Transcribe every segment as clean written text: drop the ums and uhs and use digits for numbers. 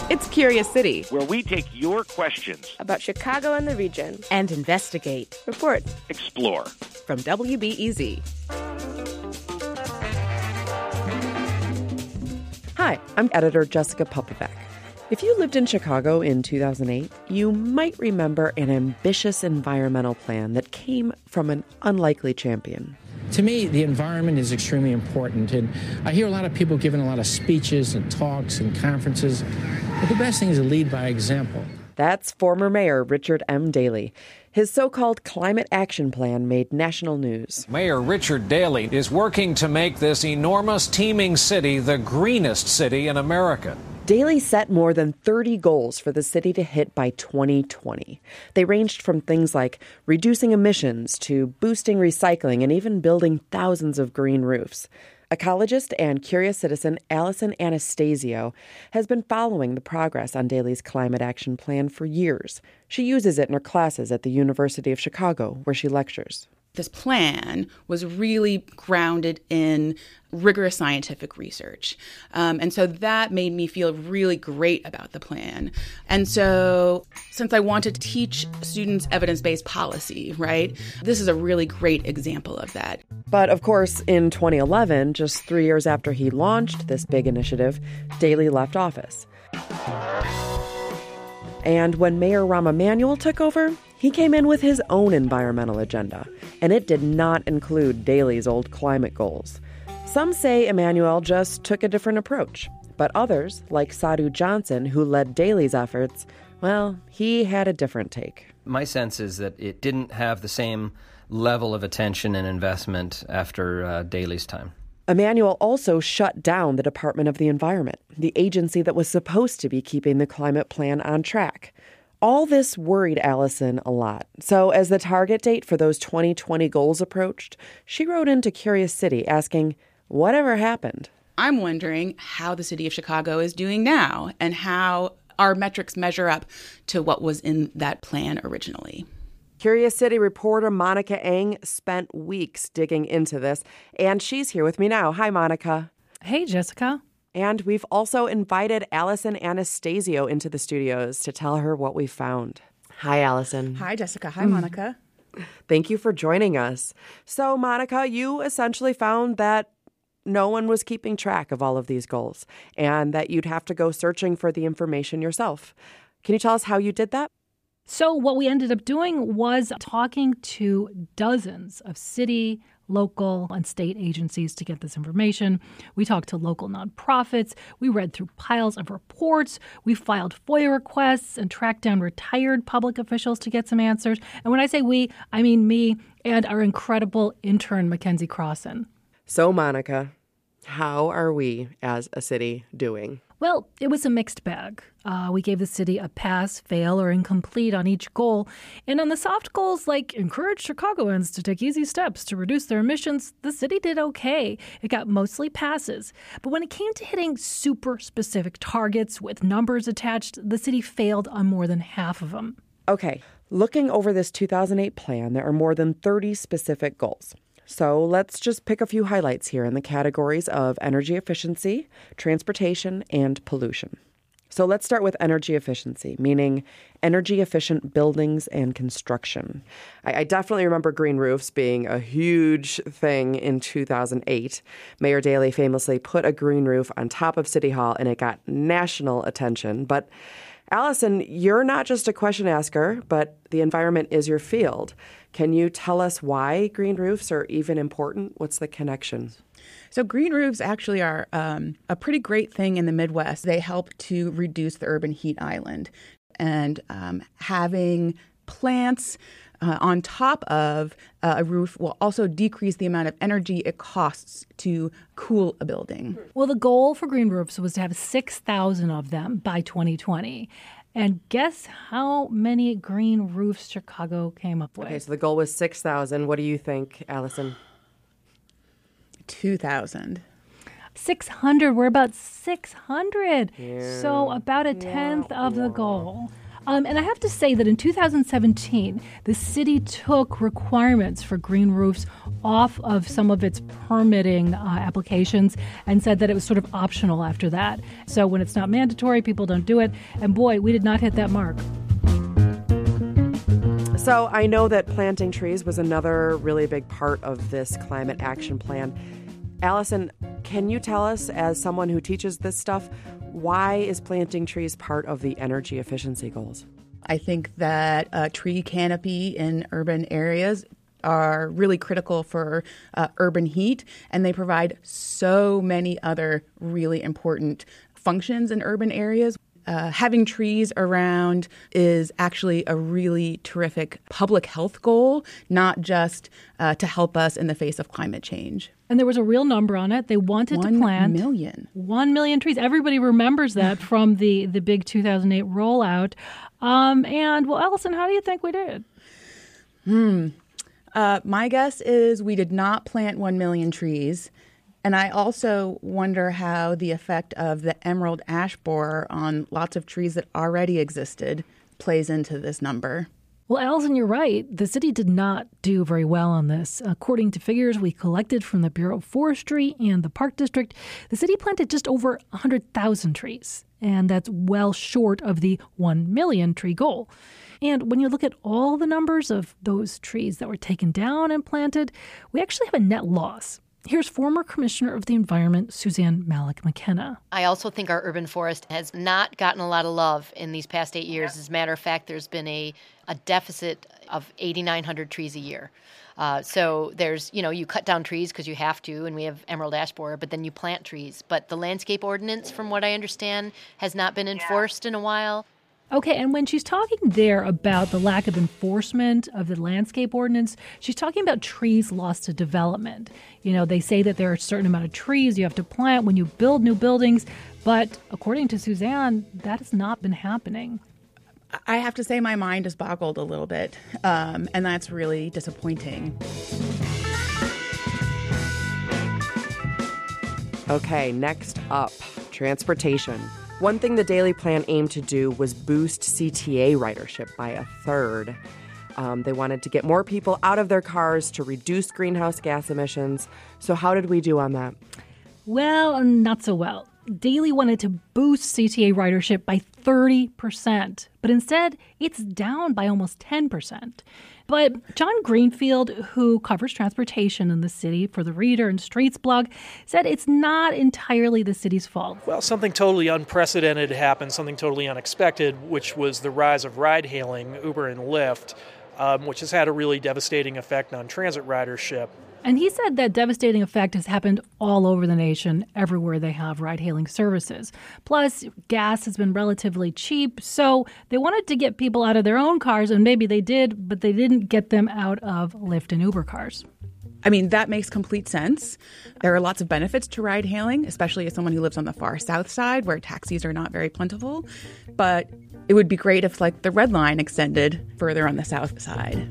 It's Curious City, where we take your questions about Chicago and the region and investigate, report, explore. From WBEZ. Hi, I'm editor Jessica Popovac. If you lived in Chicago in 2008, you might remember an ambitious environmental plan that came from an unlikely champion. To me, the environment is extremely important, and I hear a lot of people giving a lot of speeches and talks and conferences, but the best thing is to lead by example. That's former Mayor Richard M. Daley. His so-called climate action plan made national news. Mayor Richard Daley is working to make this enormous teeming city the greenest city in America. Daley set more than 30 goals for the city to hit by 2020. They ranged from things like reducing emissions to boosting recycling and even building thousands of green roofs. Ecologist and curious citizen Allison Anastasio has been following the progress on Daley's climate action plan for years. She uses it in her classes at the University of Chicago, where she lectures. This plan was really grounded in rigorous scientific research. And so that made me feel really great about the plan. And so since I want to teach students evidence-based policy, right, this is a really great example of that. But of course, in 2011, just 3 years after he launched this big initiative, Daley left office. And when Mayor Rahm Emanuel took over, he came in with his own environmental agenda, and it did not include Daley's old climate goals. Some say Emanuel just took a different approach, but others, like Sadhu Johnson, who led Daley's efforts, well, he had a different take. My sense is that it didn't have the same level of attention and investment after Daley's time. Emanuel also shut down the Department of the Environment, the agency that was supposed to be keeping the climate plan on track. All this worried Allison a lot. So as the target date for those 2020 goals approached, she wrote into Curious City asking, whatever happened? I'm wondering how the city of Chicago is doing now and how our metrics measure up to what was in that plan originally. Curious City reporter Monica Eng spent weeks digging into this, and she's here with me now. Hi, Monica. Hey, Jessica. And we've also invited Allison Anastasio into the studios to tell her what we found. Hi, Allison. Hi, Jessica. Hi, Monica. Thank you for joining us. So, Monica, you essentially found that no one was keeping track of all of these goals and that you'd have to go searching for the information yourself. Can you tell us how you did that? So what we ended up doing was talking to dozens of city, local, and state agencies to get this information. We talked to local nonprofits. We read through piles of reports. We filed FOIA requests and tracked down retired public officials to get some answers. And when I say we, I mean me and our incredible intern, Mackenzie Crossan. So, Monica, how are we as a city doing? Well, it was a mixed bag. We gave the city a pass, fail, or incomplete on each goal. And on the soft goals, like encourage Chicagoans to take easy steps to reduce their emissions, the city did okay. It got mostly passes. But when it came to hitting super specific targets with numbers attached, the city failed on more than half of them. Okay, looking over this 2008 plan, there are more than 30 specific goals. So let's just pick a few highlights here in the categories of energy efficiency, transportation, and pollution. So let's start with energy efficiency, meaning energy efficient buildings and construction. I definitely remember green roofs being a huge thing in 2008. Mayor Daley famously put a green roof on top of City Hall and it got national attention. But Allison, you're not just a question asker, but the environment is your field. Can you tell us why green roofs are even important? What's the connection? So green roofs actually are a pretty great thing in the Midwest. They help to reduce the urban heat island. And having plants on top of a roof will also decrease the amount of energy it costs to cool a building. Well, the goal for green roofs was to have 6,000 of them by 2020. And guess how many green roofs Chicago came up with? Okay, so the goal was 6,000. What do you think, Allison? 2,000. 600. We're about 600. Yeah. So about a tenth of the goal. And I have to say that in 2017, the city took requirements for green roofs off of some of its permitting applications and said that it was sort of optional after that. So when it's not mandatory, people don't do it. And boy, we did not hit that mark. So I know that planting trees was another really big part of this climate action plan. Allison, can you tell us, as someone who teaches this stuff, why is planting trees part of the energy efficiency goals? I think that a tree canopy in urban areas are really critical for urban heat, and they provide so many other really important functions in urban areas. Having trees around is actually a really terrific public health goal, not just to help us in the face of climate change. And there was a real number on it. They wanted to plant 1 million. 1 million trees. Everybody remembers that from the big 2008 rollout. And, well, Allison, how do you think we did? My guess is we did not plant 1 million trees. And I also wonder how the effect of the emerald ash borer on lots of trees that already existed plays into this number. Well, Allison, you're right. The city did not do very well on this. According to figures we collected from the Bureau of Forestry and the Park District, the city planted just over 100,000 trees. And that's well short of the 1 million tree goal. And when you look at all the numbers of those trees that were taken down and planted, we actually have a net loss. Here's former Commissioner of the Environment, Suzanne Malek McKenna. I also think our urban forest has not gotten a lot of love in these past 8 years. As a matter of fact, there's been a deficit of 8,900 trees a year. So there's, you cut down trees because you have to, and we have emerald ash borer, but then you plant trees. But the landscape ordinance, from what I understand, has not been enforced in a while. Okay, and when she's talking there about the lack of enforcement of the landscape ordinance, she's talking about trees lost to development. They say that there are a certain amount of trees you have to plant when you build new buildings, but according to Suzanne, that has not been happening. I have to say my mind is boggled a little bit, and that's really disappointing. Okay, next up, transportation. One thing the Daley Plan aimed to do was boost CTA ridership by a third. They wanted to get more people out of their cars to reduce greenhouse gas emissions. So how did we do on that? Well, not so well. Daley wanted to boost CTA ridership by 30%, but instead it's down by almost 10%. But John Greenfield, who covers transportation in the city for the Reader and Streets blog, said it's not entirely the city's fault. Well, something totally unprecedented happened, something totally unexpected, which was the rise of ride-hailing, Uber and Lyft, which has had a really devastating effect on transit ridership. And he said that devastating effect has happened all over the nation, everywhere they have ride-hailing services. Plus, gas has been relatively cheap, so they wanted to get people out of their own cars, and maybe they did, but they didn't get them out of Lyft and Uber cars. I mean, that makes complete sense. There are lots of benefits to ride-hailing, especially as someone who lives on the far south side where taxis are not very plentiful. But it would be great if, the Red Line extended further on the south side.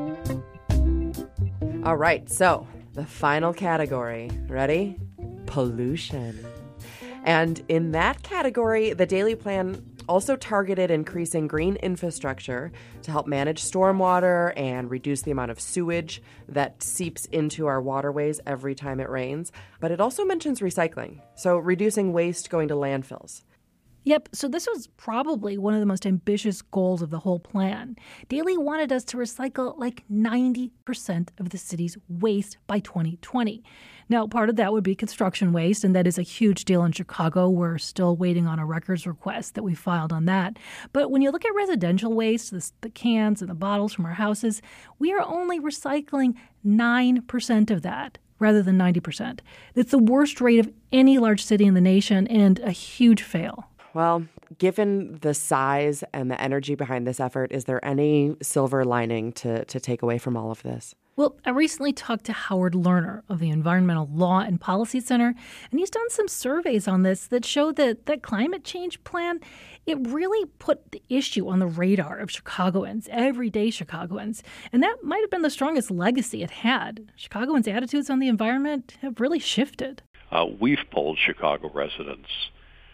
All right, so the final category. Ready? Pollution. And in that category, the Daley Plan also targeted increasing green infrastructure to help manage stormwater and reduce the amount of sewage that seeps into our waterways every time it rains. But it also mentions recycling, so reducing waste going to landfills. Yep, so this was probably one of the most ambitious goals of the whole plan. Daley wanted us to recycle 90% of the city's waste by 2020. Now, part of that would be construction waste, and that is a huge deal in Chicago. We're still waiting on a records request that we filed on that. But when you look at residential waste, the cans and the bottles from our houses, we are only recycling 9% of that, rather than 90%. It's the worst rate of any large city in the nation and a huge fail. Well, given the size and the energy behind this effort, is there any silver lining to take away from all of this? Well, I recently talked to Howard Lerner of the Environmental Law and Policy Center, and he's done some surveys on this that show that that climate change plan, it really put the issue on the radar of Chicagoans, everyday Chicagoans. And that might have been the strongest legacy it had. Chicagoans' attitudes on the environment have really shifted. We've polled Chicago residents.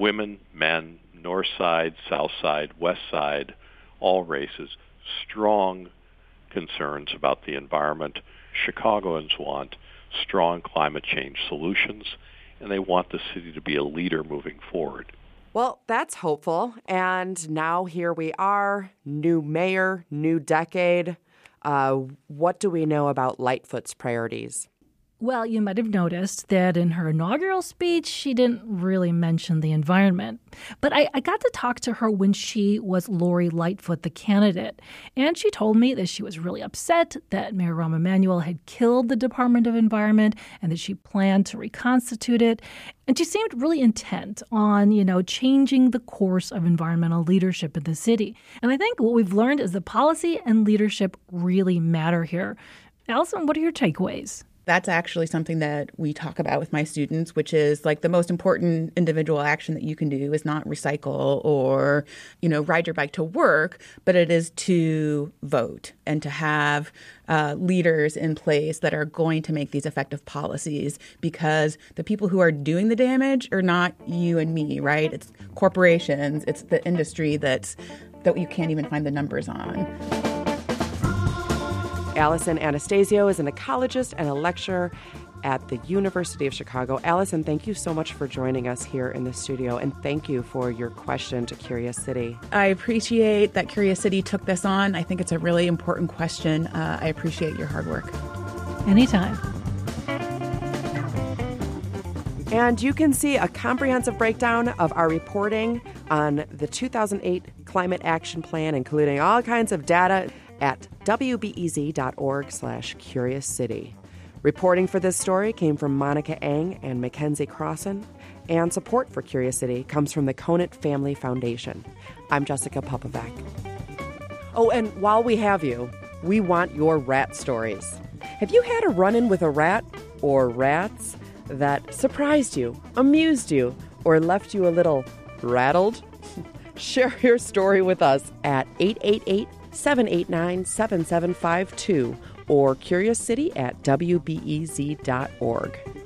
women, men, north side, south side, west side, all races, strong concerns about the environment. Chicagoans want strong climate change solutions, and they want the city to be a leader moving forward. Well, that's hopeful. And now here we are, new mayor, new decade. What do we know about Lightfoot's priorities? Well, you might have noticed that in her inaugural speech, she didn't really mention the environment. But I got to talk to her when she was Lori Lightfoot, the candidate. And she told me that she was really upset that Mayor Rahm Emanuel had killed the Department of Environment and that she planned to reconstitute it. And she seemed really intent on, changing the course of environmental leadership in the city. And I think what we've learned is that policy and leadership really matter here. Allison, what are your takeaways? That's actually something that we talk about with my students, which is like the most important individual action that you can do is not recycle or, ride your bike to work, but it is to vote and to have leaders in place that are going to make these effective policies, because the people who are doing the damage are not you and me, right? It's corporations, it's the industry that you can't even find the numbers on. Allison Anastasio is an ecologist and a lecturer at the University of Chicago. Allison, thank you so much for joining us here in the studio, and thank you for your question to Curious City. I appreciate that Curious City took this on. I think it's a really important question. I appreciate your hard work. Anytime. And you can see a comprehensive breakdown of our reporting on the 2008 Climate Action Plan, including all kinds of data, at wbez.org/CuriousCity. Reporting for this story came from Monica Eng and Mackenzie Crossan, and support for Curious City comes from the Conant Family Foundation. I'm Jessica Popovac. Oh, and while we have you, we want your rat stories. Have you had a run-in with a rat or rats that surprised you, amused you, or left you a little rattled? Share your story with us at 888-789-7752 or curiouscity@wbez.org.